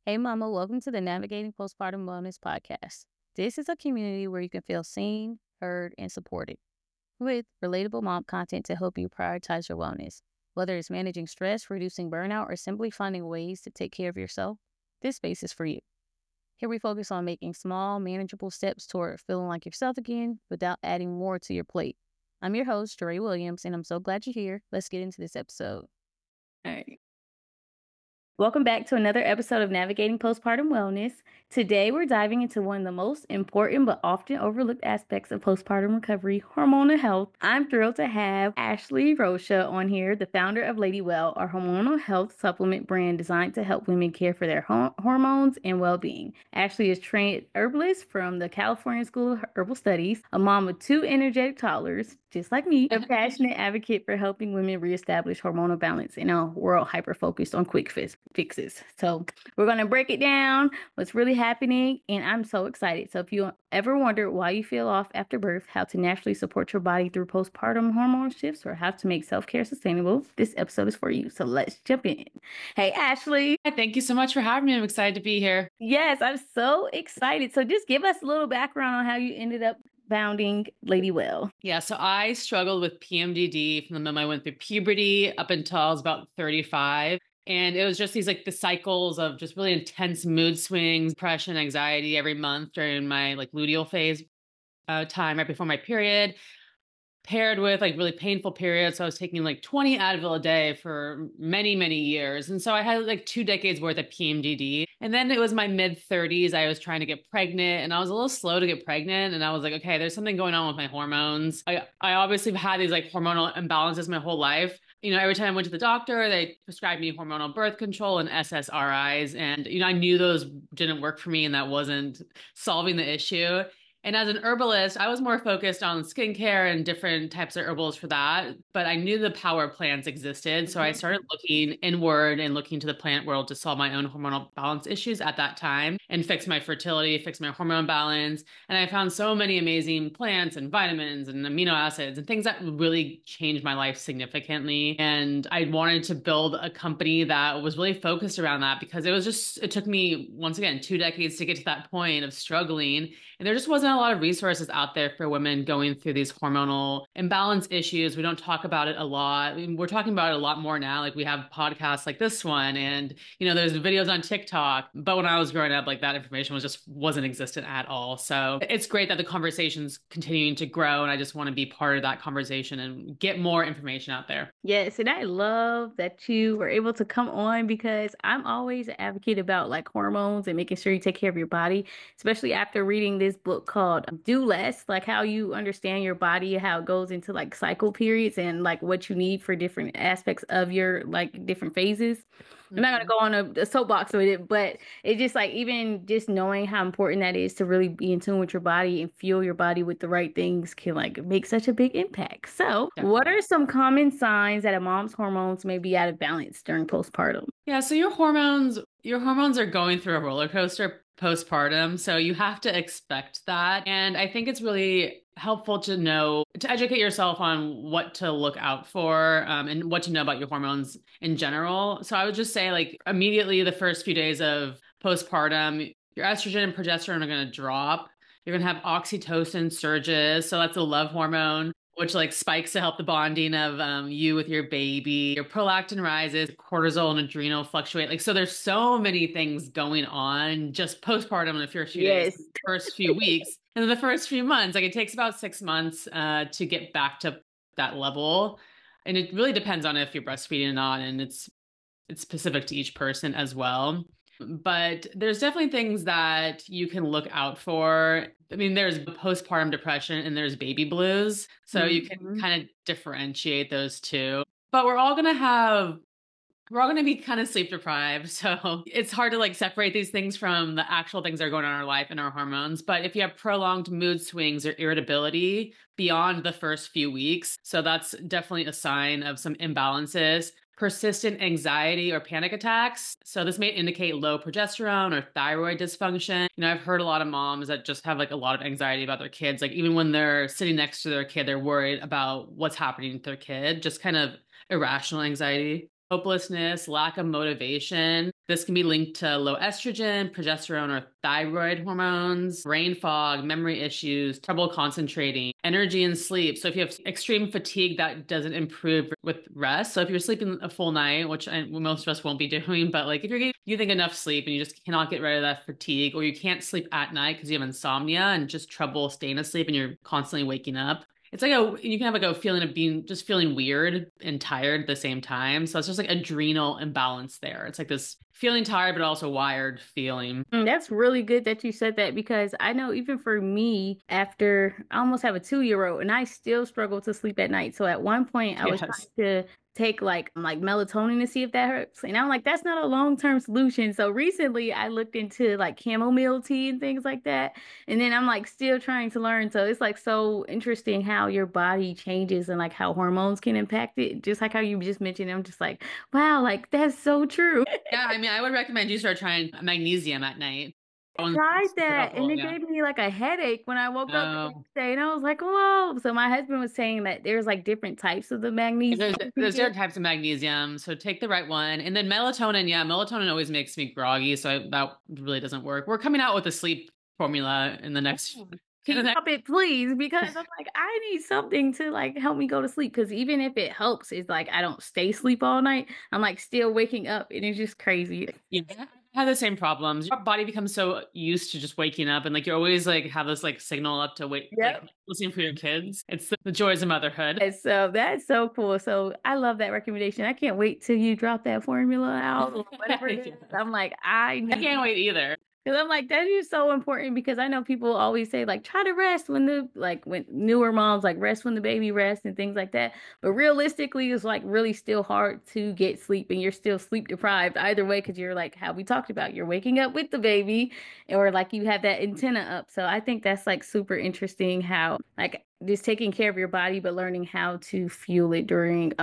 Hey, Mama, welcome to the Navigating Postpartum Wellness Podcast. This is a community where you can feel seen, heard, and supported with relatable mom content to help you prioritize your wellness. Whether it's managing stress, reducing burnout, or simply finding ways to take care of yourself, this space is for you. Here we focus on making small, manageable steps toward feeling like yourself again without adding more to your plate. I'm your host, Jeray Williams, and I'm so glad you're here. Let's get into this episode. All right. Welcome back to another episode of Navigating Postpartum Wellness. Today, we're diving into one of the most important but often overlooked aspects of postpartum recovery, hormonal health. I'm thrilled to have Ashley Rocha on here, the founder of Lady Well, our hormonal health supplement brand designed to help women care for their hormones and well-being. Ashley is trained herbalist from the California School of Herbal Studies, a mom of two energetic toddlers, just like me, a passionate advocate for helping women reestablish hormonal balance in a world hyper-focused on quick fixes. So we're going to break it down, what's really happening, and I'm so excited. So if you ever wonder why you feel off after birth, how to naturally support your body through postpartum hormone shifts, or how to make self-care sustainable, this episode is for you. So let's jump in. Hey, Ashley. Thank you so much for having me. I'm excited to be here. Yes, I'm so excited. So just give us a little background on how you ended up founding Lady Well. Yeah, so I struggled with PMDD from the moment I went through puberty up until I was about 35. And it was just these the cycles of just really intense mood swings, depression, anxiety every month during my luteal phase time right before my period, paired with really painful periods. So I was taking 20 Advil a day for many, many years. And so I had 2 decades worth of PMDD. And then it was my mid 30s. I was trying to get pregnant and I was a little slow to get pregnant. And I was like, okay, there's something going on with my hormones. I obviously have had these hormonal imbalances my whole life. Every time I went to the doctor, they prescribed me hormonal birth control and SSRIs. And, I knew those didn't work for me and that wasn't solving the issue. And as an herbalist, I was more focused on skincare and different types of herbals for that. But I knew the power of plants existed. So I started looking inward and looking to the plant world to solve my own hormonal balance issues at that time and fix my fertility, fix my hormone balance. And I found so many amazing plants and vitamins and amino acids and things that really changed my life significantly. And I wanted to build a company that was really focused around that because it took me, once again, 2 decades to get to that point of struggling. And there just wasn't a lot of resources out there for women going through these hormonal imbalance issues. We don't talk about it a lot. I mean, we're talking about it a lot more now. We have podcasts like this one and, there's videos on TikTok. But when I was growing up, that information wasn't existent at all. So it's great that the conversation's continuing to grow. And I just want to be part of that conversation and get more information out there. Yes, and I love that you were able to come on because I'm always an advocate about hormones and making sure you take care of your body, especially after reading this book called Do Less, how you understand your body, how it goes into cycle periods and what you need for different aspects of your different phases. I'm not gonna go on a soapbox with it, but it's just even just knowing how important that is to really be in tune with your body and fuel your body with the right things can make such a big impact. So, what are some common signs that a mom's hormones may be out of balance during postpartum? Yeah, so your hormones are going through a roller coaster postpartum, so you have to expect that. And I think it's really helpful to educate yourself on what to look out for and what to know about your hormones in general. So I would just say immediately the first few days of postpartum, your estrogen and progesterone are going to drop. You're going to have oxytocin surges. So that's a love hormone, which spikes to help the bonding of you with your baby. Your prolactin rises, cortisol and adrenal fluctuate. So there's so many things going on just postpartum in the first few days, first few weeks, and then the first few months. It takes about 6 months to get back to that level. And it really depends on if you're breastfeeding or not. And it's specific to each person as well. But there's definitely things that you can look out for. I mean, there's postpartum depression and there's baby blues. So you can kind of differentiate those two. But we're all going to be kind of sleep deprived. So it's hard to separate these things from the actual things that are going on in our life and our hormones. But if you have prolonged mood swings or irritability beyond the first few weeks, so that's definitely a sign of some imbalances. Persistent anxiety or panic attacks. So this may indicate low progesterone or thyroid dysfunction. I've heard a lot of moms that just have a lot of anxiety about their kids. Even when they're sitting next to their kid, they're worried about what's happening to their kid, just kind of irrational anxiety. hopelessness, lack of motivation. This can be linked to low estrogen, progesterone, or thyroid hormones, brain fog, memory issues, trouble concentrating, energy and sleep. So if you have extreme fatigue, that doesn't improve with rest. So if you're sleeping a full night, which most of us won't be doing, but like if you're getting you think enough sleep and you just cannot get rid of that fatigue, or you can't sleep at night because you have insomnia and just trouble staying asleep and you're constantly waking up, it's like you can have like a feeling of just feeling weird and tired at the same time. So it's just like adrenal imbalance there. It's like this feeling tired, but also wired feeling. That's really good that you said that, because I know even for me, after I almost have a 2-year-old and I still struggle to sleep at night. So at one point I was trying Yes. to take like melatonin to see if that hurts. And I'm like, that's not a long-term solution. So recently I looked into like chamomile tea and things like that. And then I'm like still trying to learn. So it's like so interesting how your body changes and like how hormones can impact it. Just like how you just mentioned, I'm just like, wow, like that's so true. Yeah, I mean, I would recommend you start trying magnesium at night. Tried Super that and helpful, it yeah. gave me like a headache when I woke up the Oh, next day, and I was like, whoa. So my husband was saying that there's like different types of the magnesium you can there's get. different types of magnesium, so take the right one. And then melatonin, yeah, melatonin always makes me groggy, so that really doesn't work. We're coming out with a sleep formula in the next. Oh, In can the you next stop it, please? Because I'm like, I need something to like help me go to sleep. Because even if it helps, it's like I don't stay asleep all night. I'm like still waking up, and it's just crazy. Yeah, I have the same problems. Your body becomes so used to just waking up, and like you always like have this like signal up to wait, like Yep. listening for your kids. It's the joys of motherhood. And so that's so cool. So I love that recommendation. I can't wait till you drop that formula out or whatever it is. Yes. I'm like, I I need. can't wait either. Because I'm like, that is so important, because I know people always say like try to rest when when newer moms like rest when the baby rests and things like that. But realistically, it's like really still hard to get sleep, and you're still sleep deprived either way, because you're like how we talked about, you're waking up with the baby, or like you have that antenna up. So I think that's like super interesting how like just taking care of your body but learning how to fuel it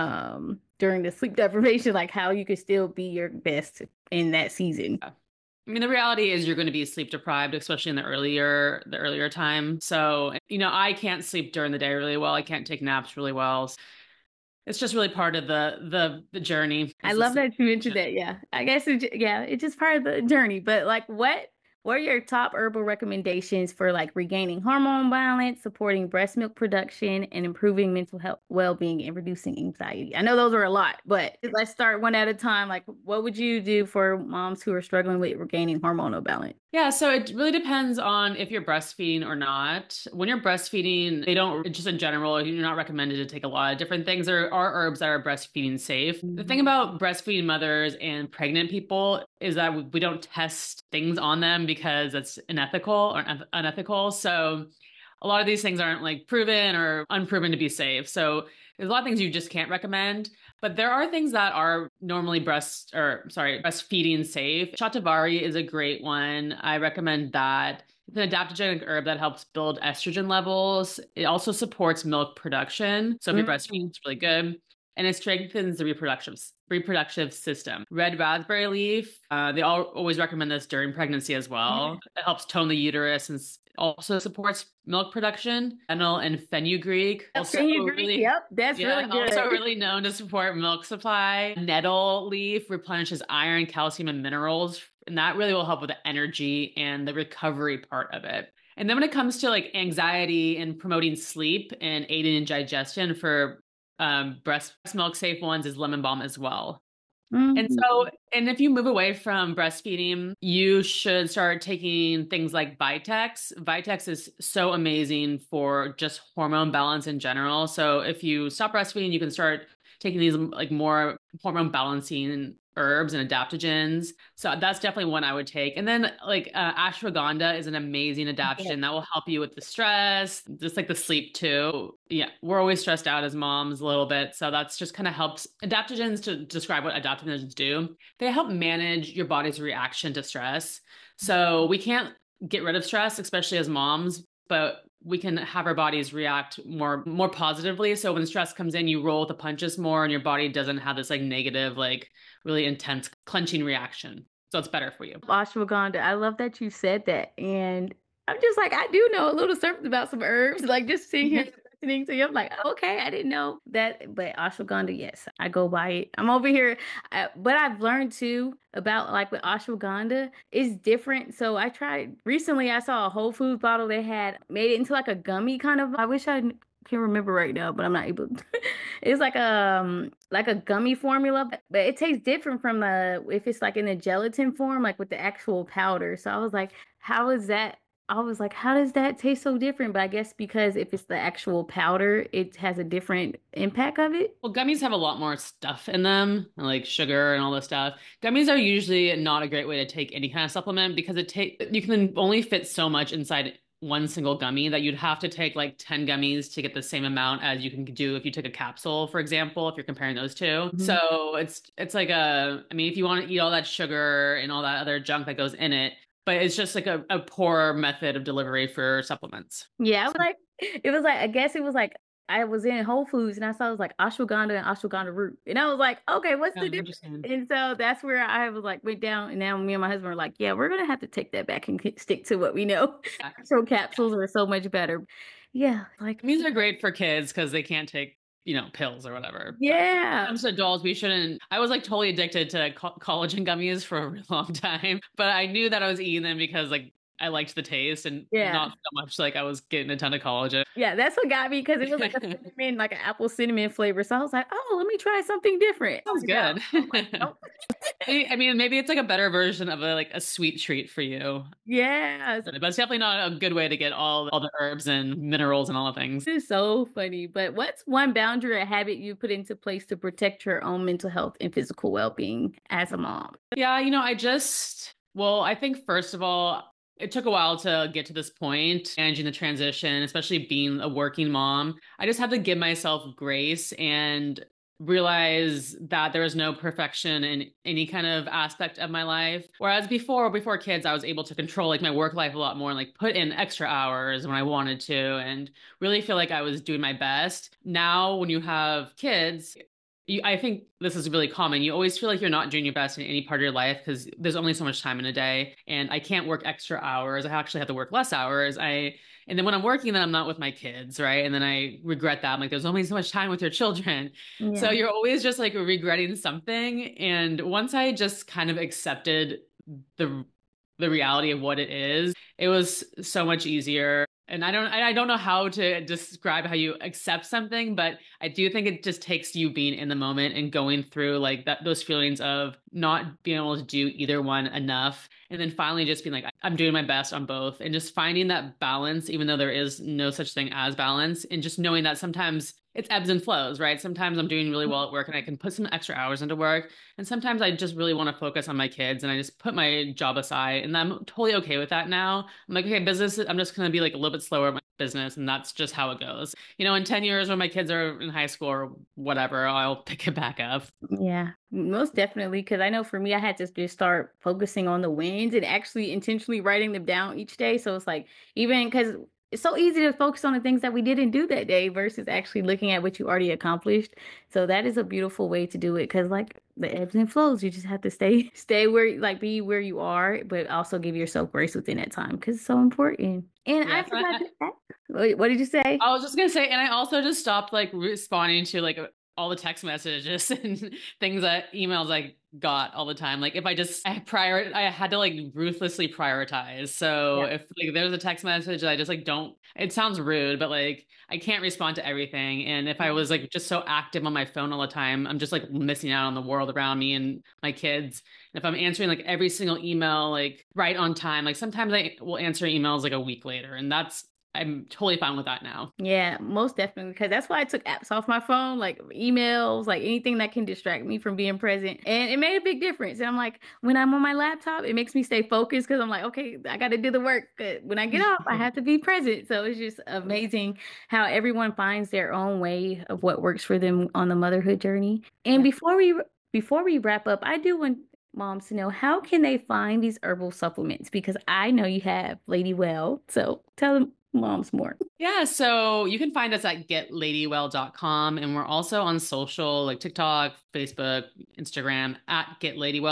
during the sleep deprivation, like how you could still be your best in that season. I mean, the reality is you're going to be sleep deprived, especially in the earlier time. So, I can't sleep during the day really well. I can't take naps really well. It's just really part of the journey I is the love sleep that you mentioned deprivation. that. Yeah. I guess yeah, it's just part of the journey. But like what are your top herbal recommendations for like regaining hormone balance, supporting breast milk production, and improving mental health well-being and reducing anxiety? I know those are a lot, but let's start one at a time. Like what would you do for moms who are struggling with regaining hormonal balance? Yeah, so it really depends on if you're breastfeeding or not. When you're breastfeeding, they don't, just in general, you're not recommended to take a lot of different things. There are herbs that are breastfeeding safe. The thing about breastfeeding mothers and pregnant people is that we don't test things on them because it's unethical or unethical. So a lot of these things aren't like proven or unproven to be safe. So there's a lot of things you just can't recommend. But there are things that are normally breastfeeding safe. Shatavari is a great one. I recommend that. It's an adaptogenic herb that helps build estrogen levels. It also supports milk production. So if you're Mm. breastfeeding, it's really good. And it strengthens the reproductive system. Red raspberry leaf. They always recommend this during pregnancy as well. It helps tone the uterus and also supports milk production. Fennel and fenugreek Yep, also can you agree? really Yep, that's yeah, really also good. really known to support milk supply. Nettle leaf replenishes iron, calcium, and minerals, and that really will help with the energy and the recovery part of it. And then when it comes to like anxiety and promoting sleep and aiding in digestion for breast milk safe ones is lemon balm as well. And so, Mhm. and if you move away from breastfeeding, you should start taking things like Vitex. Vitex is so amazing for just hormone balance in general. So if you stop breastfeeding, you can start taking these like more hormone balancing herbs and adaptogens. So that's definitely one I would take. And then like ashwagandha is an amazing adaptogen that will help you with the stress, just like the sleep too. Yeah, we're always stressed out as moms a little bit. So that's just kind of helps adaptogens to describe what adaptogens do. They help manage your body's reaction to stress. So we can't get rid of stress, especially as moms, but we can have our bodies react more positively. So when stress comes in, you roll with the punches more and your body doesn't have this like negative, like really intense clenching reaction. So it's better for you. Ashwagandha. I love that you said that. And I'm just like, I do know a little something about some herbs, like just sitting here. listening to you. I'm like, okay, I didn't know that. But ashwagandha, yes, I go by it. I'm over here. But I've learned too about like with ashwagandha, it's different. So I tried recently, I saw a Whole Foods bottle that had made it into like a gummy kind of. I wish I can't remember right now, but I'm not able. It's like a gummy formula, but it tastes different from the if it's like in a gelatin form, like with the actual powder. So I was like, how is that? I was like, how does that taste so different? But I guess because if it's the actual powder, it has a different impact of it. Well, gummies have a lot more stuff in them, like sugar and all this stuff. Gummies are usually not a great way to take any kind of supplement because you can only fit so much inside one single gummy that you'd have to take like 10 gummies to get the same amount as you can do if you took a capsule, for example, if you're comparing those two. Mhm. So it's like I mean, if you want to eat all that sugar and all that other junk that goes in it, but it's just like a poor method of delivery for supplements. Yeah, I was like, it was like, I guess it was like, I was in Whole Foods and I saw it was like ashwagandha and ashwagandha root. And I was like, okay, what's Yeah, the difference? interesting. And so that's where I was like, went down. And now me and my husband were like, yeah, we're going to have to take that back and stick to what we know. So capsules are so much better. Yeah. Like, Gummies are great for kids because they can't take, pills or whatever. But when it yeah. comes to adults, we shouldn't. I was like totally addicted to collagen gummies for a really long time, but I knew that I was eating them because like I liked the taste and Yeah. not so much like I was getting a ton of collagen. Yeah, that's what got me because it was like a cinnamon, like an apple cinnamon flavor. So I was like, oh, let me try something different. Sounds Yeah. good. I'm like, nope. I mean, maybe it's like a better version of a sweet treat for you. Yeah. But it's definitely not a good way to get all the herbs and minerals and all the things. This is so funny. But what's one boundary or habit you put into place to protect your own mental health and physical well-being as a mom? Yeah, well, I think first of all, it took a while to get to this point, managing the transition, especially being a working mom. I just had to give myself grace and realize that there was no perfection in any kind of aspect of my life. Whereas before kids, I was able to control like my work life a lot more and like put in extra hours when I wanted to and really feel like I was doing my best. Now, when you have kids, I think this is really common. You always feel like you're not doing your best in any part of your life because there's only so much time in a day, and I can't work extra hours. I actually have to work less hours. And then when I'm working, then I'm not with my kids, right? And then I regret that. I'm like, there's only so much time with your children. So Yeah. you're always just like regretting something. And once I just kind of accepted the the reality of what it is, it was so much easier. And I don't know how to describe how you accept something, but I do think it just takes you being in the moment and going through like those feelings of not being able to do either one enough. And then finally just being like, I'm doing my best on both and just finding that balance, even though there is no such thing as balance. And just knowing that sometimes it's ebbs and flows, right? Sometimes I'm doing really well at work and I can put some extra hours into work. And sometimes I just really want to focus on my kids and I just put my job aside. And I'm totally okay with that now. I'm like, okay, business, I'm just going to be like a little bit slower at my business. And that's just how it goes. In 10 years when my kids are in high school or whatever, I'll pick it back up. Yeah, most definitely. Because I know for me, I had to just start focusing on the wins and actually intentionally writing them down each day. So it's like, even because it's so easy to focus on the things that we didn't do that day versus actually looking at what you already accomplished. So that is a beautiful way to do it. Because like the ebbs and flows, you just have to stay where, like, be where you are, but also give yourself grace within that time because it's so important. And I Yes. forgot to ask, what did you say? I was just gonna say, and I also just stopped like responding to like all the text messages and things that emails I got all the time. Like if I had to like ruthlessly prioritize. So Yeah. if like there's a text message that I just like don't, it sounds rude, but like I can't respond to everything. And if I was like just so active on my phone all the time, I'm just like missing out on the world around me and my kids. And if I'm answering like every single email like right on time, like sometimes I will answer emails like a week later, and I'm totally fine with that now. Yeah, most definitely. Because that's why I took apps off my phone, like emails, like anything that can distract me from being present. And it made a big difference. And I'm like, when I'm on my laptop, it makes me stay focused because I'm like, okay, I got to do the work. But when I get off, I have to be present. So it's just amazing how everyone finds their own way of what works for them on the motherhood journey. And before we wrap up, I do want moms to know how can they find these herbal supplements because I know you have Lady Well. So tell them moms more. Yeah, so you can find us at getladywell.com, and we're also on social like TikTok, Facebook, Instagram at getladywell.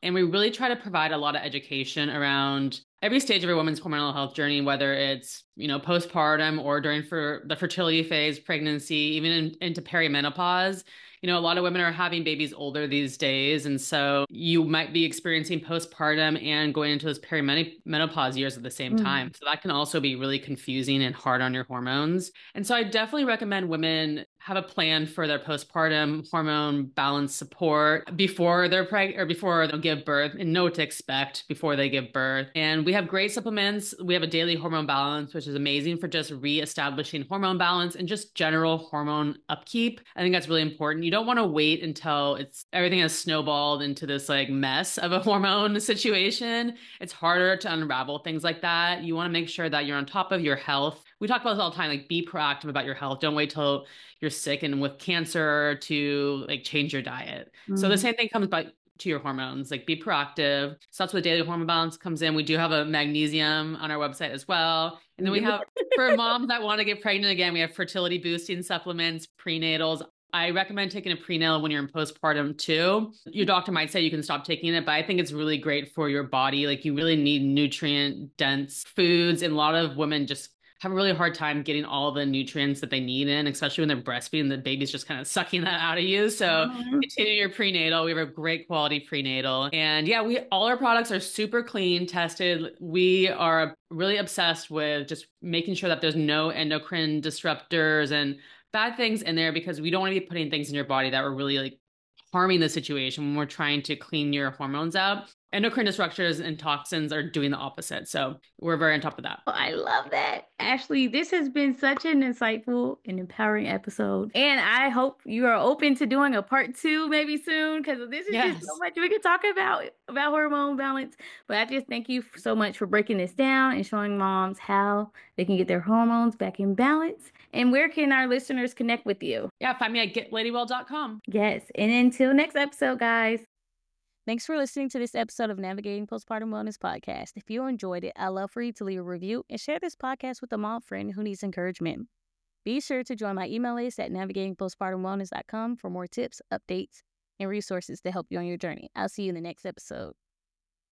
And we really try to provide a lot of education around every stage of a woman's hormonal health journey, whether it's, postpartum or during for the fertility phase, pregnancy, even into perimenopause. A lot of women are having babies older these days. And so you might be experiencing postpartum and going into those perimenopause years at the same time. So that can also be really confusing and hard on your hormones. And so I definitely recommend women have a plan for their postpartum hormone balance support before they're pregnant or before they'll give birth, and know what to expect before they give birth. And we have great supplements. We have a daily hormone balance, which is amazing for just reestablishing hormone balance and just general hormone upkeep. I think that's really important. You don't want to wait until everything has snowballed into this like mess of a hormone situation. It's harder to unravel things like that. You want to make sure that you're on top of your health. We talk about this all the time, like be proactive about your health. Don't wait till you're sick and with cancer to like change your diet. So the same thing comes back to your hormones, like be proactive. So that's where the daily hormone balance comes in. We do have a magnesium on our website as well. And then we have, for moms that want to get pregnant again, we have fertility boosting supplements, prenatals. I recommend taking a prenatal when you're in postpartum too. Your doctor might say you can stop taking it, but I think it's really great for your body. Like you really need nutrient dense foods. And a lot of women just have a really hard time getting all the nutrients that they need in, especially when they're breastfeeding. The baby's just kind of sucking that out of you. So continue your prenatal. We have a great quality prenatal. And yeah, all our products are super clean, tested. We are really obsessed with just making sure that there's no endocrine disruptors and bad things in there, because we don't want to be putting things in your body that are really like harming the situation when we're trying to clean your hormones out. Endocrine disruptors and toxins are doing the opposite. So we're very on top of that. Oh, I love that. Ashley, this has been such an insightful and empowering episode. And I hope you are open to doing a part 2 maybe soon, because this is just so much we could talk about hormone balance. But I just thank you so much for breaking this down and showing moms how they can get their hormones back in balance. And where can our listeners connect with you? Yeah, find me at getladywell.com. Yes. And until next episode, guys. Thanks for listening to this episode of Navigating Postpartum Wellness Podcast. If you enjoyed it, I'd love for you to leave a review and share this podcast with a mom friend who needs encouragement. Be sure to join my email list at navigatingpostpartumwellness.com for more tips, updates, and resources to help you on your journey. I'll see you in the next episode.